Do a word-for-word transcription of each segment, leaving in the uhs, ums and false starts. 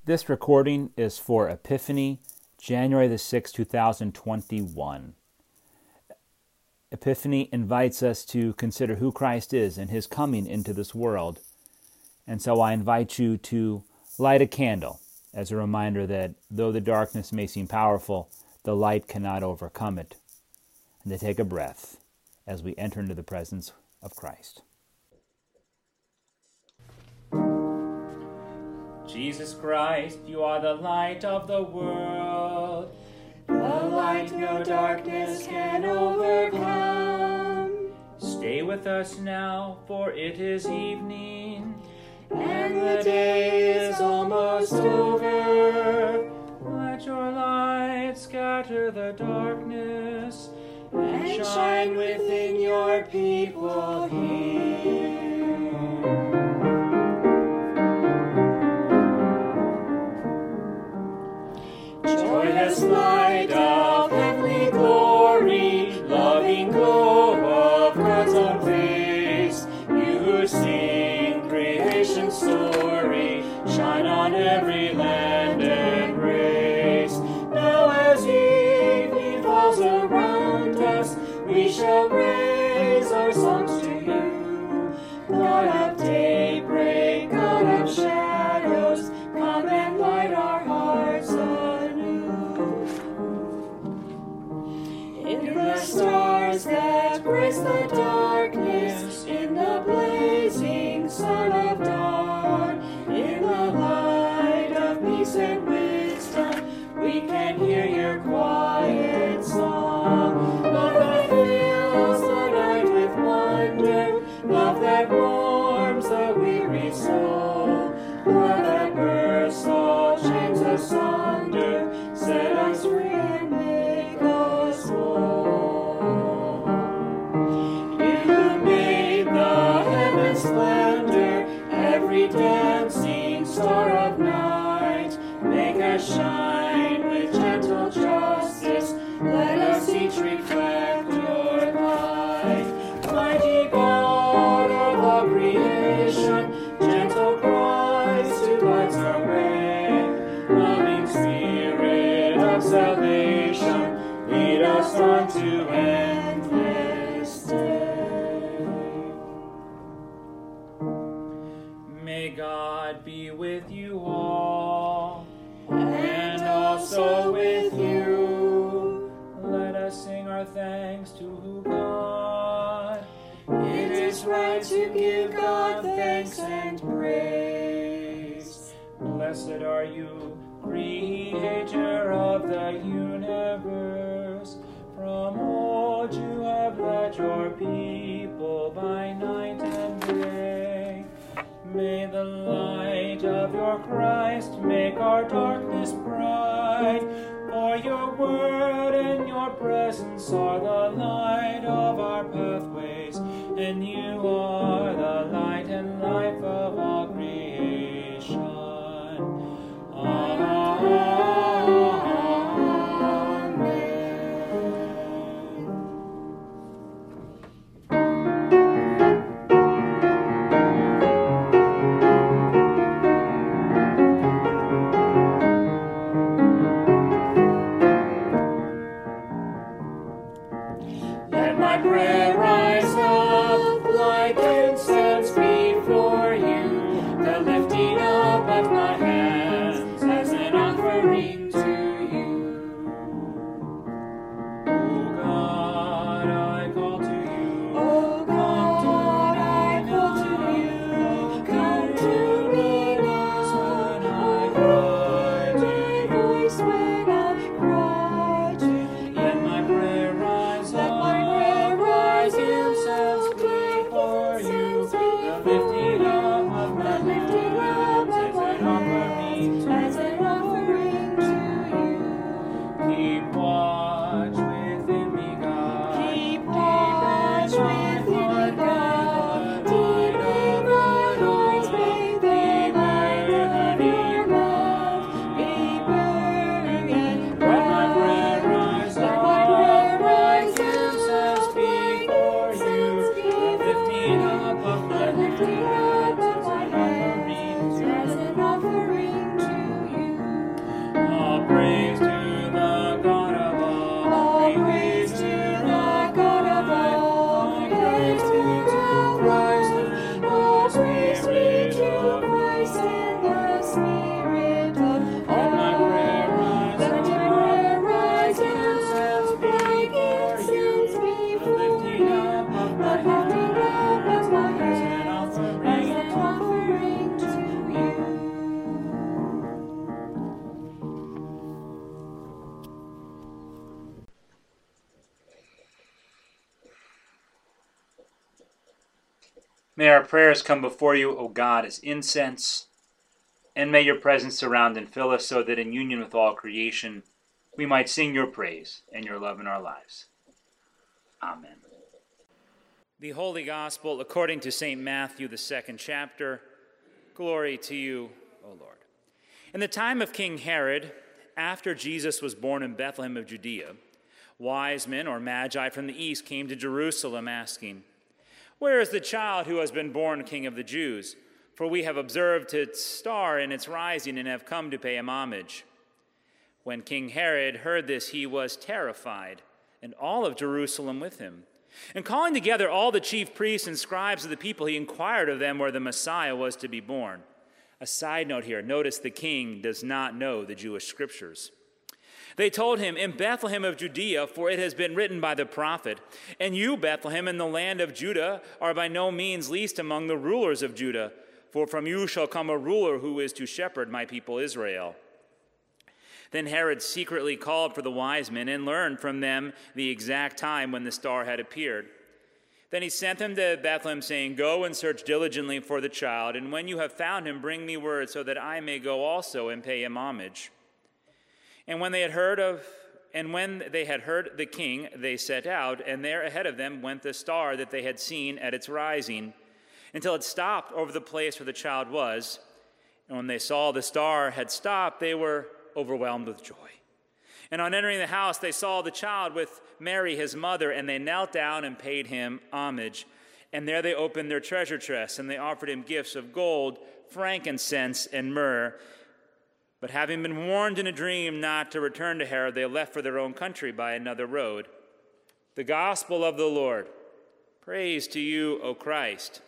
This recording is for Epiphany, January the sixth, two thousand twenty-one. Epiphany invites us to consider who Christ is and his coming into this world. And so I invite you to light a candle as a reminder that though the darkness may seem powerful, the light cannot overcome it. And to take a breath as we enter into the presence of Christ. Jesus Christ, you are the light of the world. The light no darkness can overcome. Stay with us now, for it is evening, and the day is almost over. Let your light scatter the darkness, and shine within your people here. Joyous light of heavenly glory, loving glow of God's own face, you who sing creation's story, shine on every land and race. Now as evening falls around us, we shall raise our songs to you. God of daybreak, God of shadows, come and light our hearts anew. In the stars that grace the darkness, in the blazing sun of dawn, in the light of peace and wisdom, we can hear your quiet song. Love that fills the night with wonder, love that warms the weary soul, love that bursts all chains asunder, set us free and make us whole. You made the heaven's splendor, every dancing star of night, make us shine with gentle justice, let us each reflect your light. Mighty God of all creation, gentle Christ who lights our way, loving Spirit of salvation, lead us on to endless day. May God be with you all, and also with you. Let us sing our thanks to God. It is right to give God thanks and praise. Blessed are you, Creator of the universe. From old you have led your people by night and day. May the light of your Christ make our darkness bright. For your word and your presence are the light of our pathways, and you are the light and life of all creation. Amen. Let my prayer rise up like incense May our prayers come before you, O God, as incense, and may your presence surround and fill us so that in union with all creation we might sing your praise and your love in our lives. Amen. The Holy Gospel according to Saint Matthew, the second chapter. Glory to you, O Lord. In the time of King Herod, after Jesus was born in Bethlehem of Judea, wise men or magi from the east came to Jerusalem asking, "Where is the child who has been born King of the Jews? For we have observed its star in its rising and have come to pay him homage." When King Herod heard this, he was terrified, and all of Jerusalem with him. And calling together all the chief priests and scribes of the people, he inquired of them where the Messiah was to be born. A side note here, notice the king does not know the Jewish scriptures. They told him, "In Bethlehem of Judea, for it has been written by the prophet, and you, Bethlehem, in the land of Judah, are by no means least among the rulers of Judah, for from you shall come a ruler who is to shepherd my people Israel." Then Herod secretly called for the wise men and learned from them the exact time when the star had appeared. Then he sent them to Bethlehem, saying, "Go and search diligently for the child, and when you have found him, bring me word so that I may go also and pay him homage." And when they had heard of, and when they had heard the king, they set out, and there ahead of them went the star that they had seen at its rising, until it stopped over the place where the child was. And when they saw the star had stopped, they were overwhelmed with joy. And on entering the house, they saw the child with Mary, his mother, and they knelt down and paid him homage. And there they opened their treasure chests, and they offered him gifts of gold, frankincense, and myrrh. But having been warned in a dream not to return to Herod, they left for their own country by another road. The Gospel of the Lord. Praise to you, O Christ.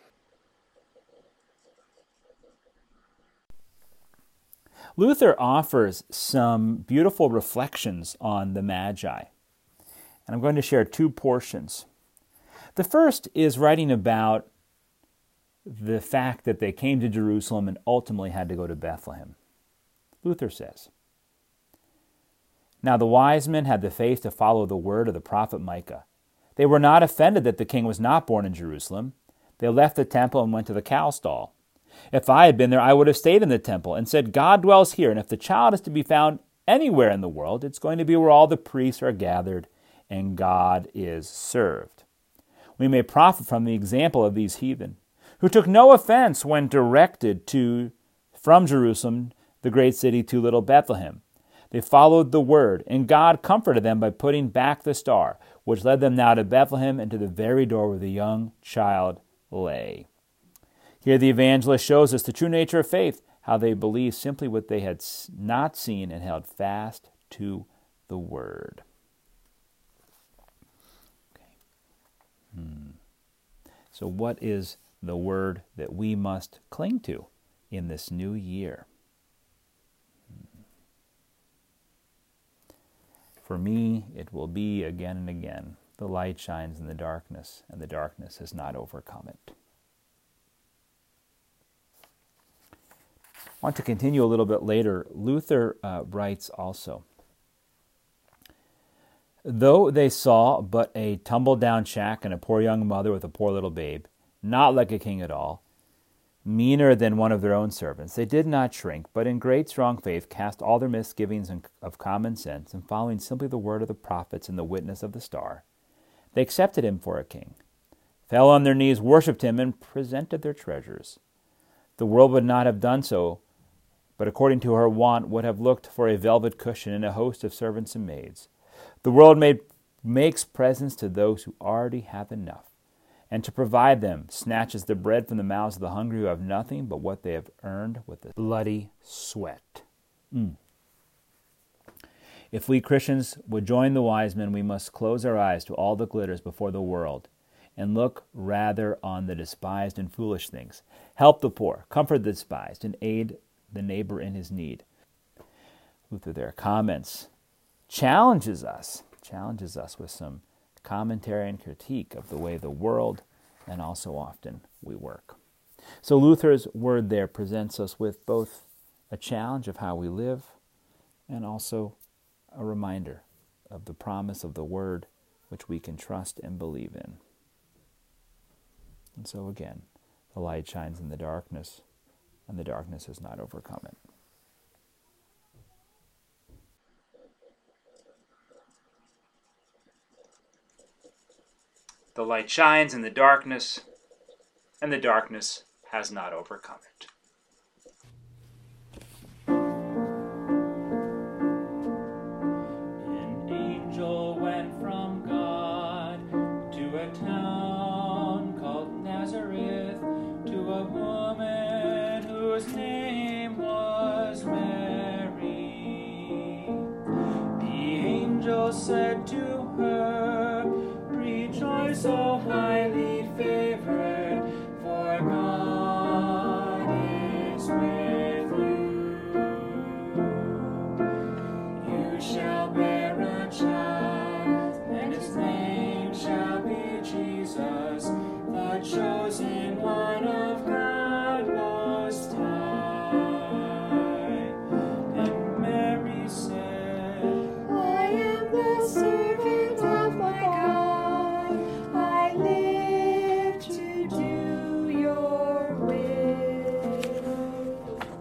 Luther offers some beautiful reflections on the Magi, and I'm going to share two portions. The first is writing about the fact that they came to Jerusalem and ultimately had to go to Bethlehem. Luther says, "Now the wise men had the faith to follow the word of the prophet Micah. They were not offended that the king was not born in Jerusalem. They left the temple and went to the cow stall. If I had been there, I would have stayed in the temple and said, 'God dwells here, and if the child is to be found anywhere in the world, it's going to be where all the priests are gathered and God is served.' We may profit from the example of these heathen, who took no offense when directed to from Jerusalem, the great city, to little Bethlehem. They followed the word, and God comforted them by putting back the star, which led them now to Bethlehem and to the very door where the young child lay." Here the evangelist shows us the true nature of faith, how they believed simply what they had not seen and held fast to the word. Okay. Hmm. So what is the word that we must cling to in this new year? Hmm. For me, it will be again and again, "The light shines in the darkness, and the darkness has not overcome it." I want to continue a little bit later. Luther uh, writes also, "Though they saw but a tumble-down shack and a poor young mother with a poor little babe, not like a king at all, meaner than one of their own servants, they did not shrink, but in great strong faith cast all their misgivings of common sense, and following simply the word of the prophets and the witness of the star, they accepted him for a king, fell on their knees, worshipped him, and presented their treasures. The world would not have done so, but according to her wont would have looked for a velvet cushion and a host of servants and maids. The world made, makes presents to those who already have enough, and to provide them snatches the bread from the mouths of the hungry who have nothing but what they have earned with the bloody sweat." Mm. If we Christians would join the wise men, we must close our eyes to all that glitters before the world, and look rather on the despised and foolish things. Help the poor, comfort the despised, and aid the neighbor in his need. Luther there comments, challenges us, challenges us with some commentary and critique of the way the world and also often we work. So Luther's word there presents us with both a challenge of how we live and also a reminder of the promise of the word which we can trust and believe in. And so again, The light shines in the darkness, and the darkness has not overcome it. The light shines in the darkness, and the darkness has not overcome it. An angel went from God to a town called Nazareth, to a woman whose name was Mary. The angel said to her, "Rejoice, O highly favored, for God is with you. You shall bear a child, and his name shall be Jesus, the chosen one of God Most High." And Mary said, I am the servant of my God. I live to do your will.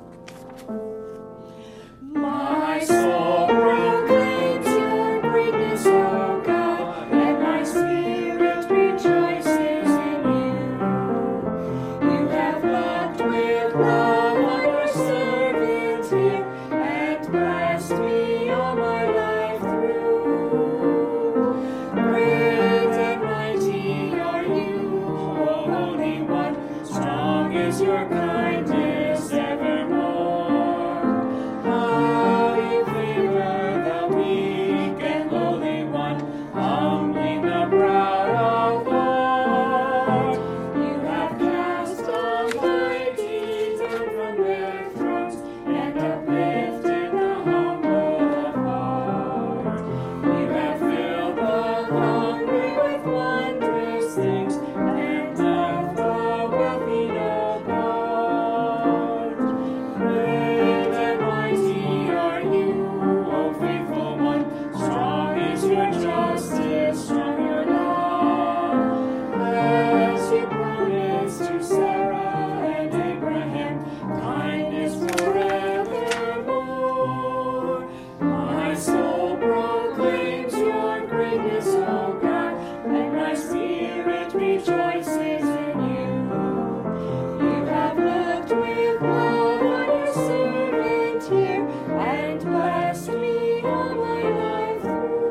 My soul proclaims your greatness, O God, and my spirit rejoices in you. You have loved with love on your servant here, and blessed me all my life through. Great and mighty are you, O Holy One. Strong is your kindness evermore. How you favor the weak and lowly one, humbling the proud of heart. You have cast almighty down from their thrones, and uplifted the humble of heart. You have filled the hungry with wondrous things, and left the wealthy no part. Great and mighty are you, O faithful one. Strong is your justice, strong your love. As you promised to Sarah and Abraham, kindness forevermore. My soul proclaims your greatness, O God, and my spirit rejoices in you. You have looked with love on your servant here, and blessed me all my life through.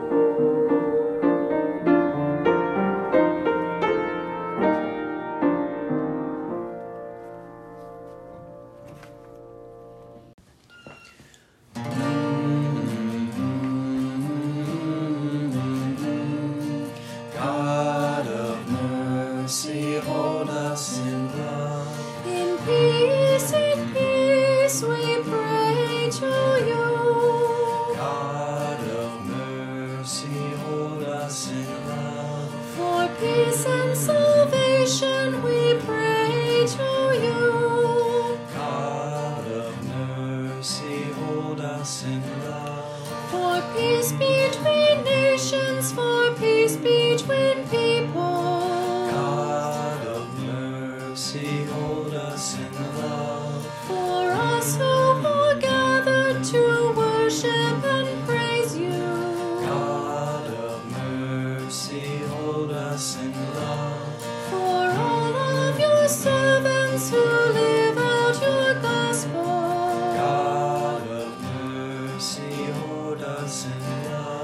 God of mercy, hold us in love. In peace, in peace, we pray to you. God of mercy, hold us in love. For peace and salvation, we pray to you. God of mercy, hold us in love. For peace between nations, for peace between people. God of mercy, hold us in love. For us who are gathered to worship and praise you. God of mercy, hold us in love. For all of your servants who live out your gospel. God of mercy, hold us in love.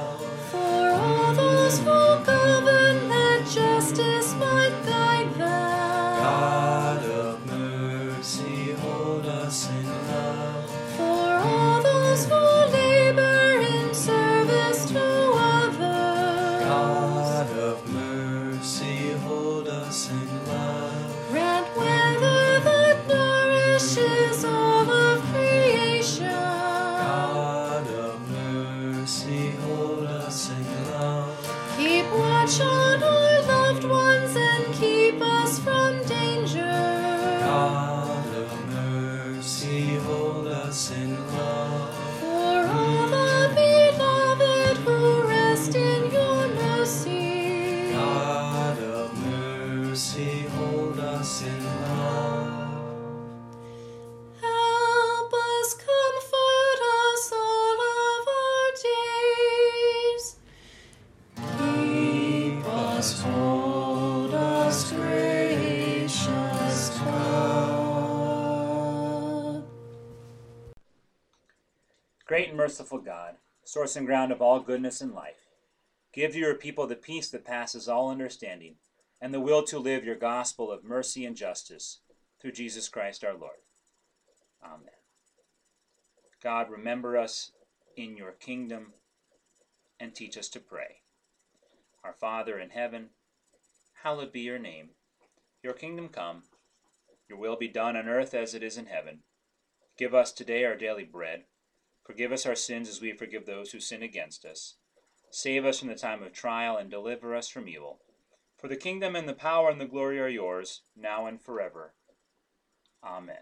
Great and merciful God, source and ground of all goodness and life, give to your people the peace that passes all understanding, and the will to live your gospel of mercy and justice, through Jesus Christ our Lord. Amen. God, remember us in your kingdom and teach us to pray. Our Father in heaven, hallowed be your name. Your kingdom come, your will be done on earth as it is in heaven. Give us today our daily bread. Forgive us our sins as we forgive those who sin against us. Save us from the time of trial and deliver us from evil. For the kingdom and the power and the glory are yours, now and forever. Amen.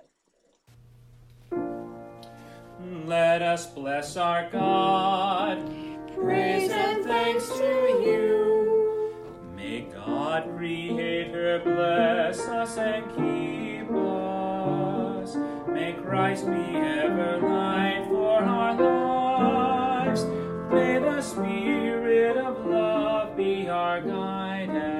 Let us bless our God. Praise and thanks to you. May God, Creator, bless us and keep us. May Christ be ever light for our lives. May the Spirit of love be our guide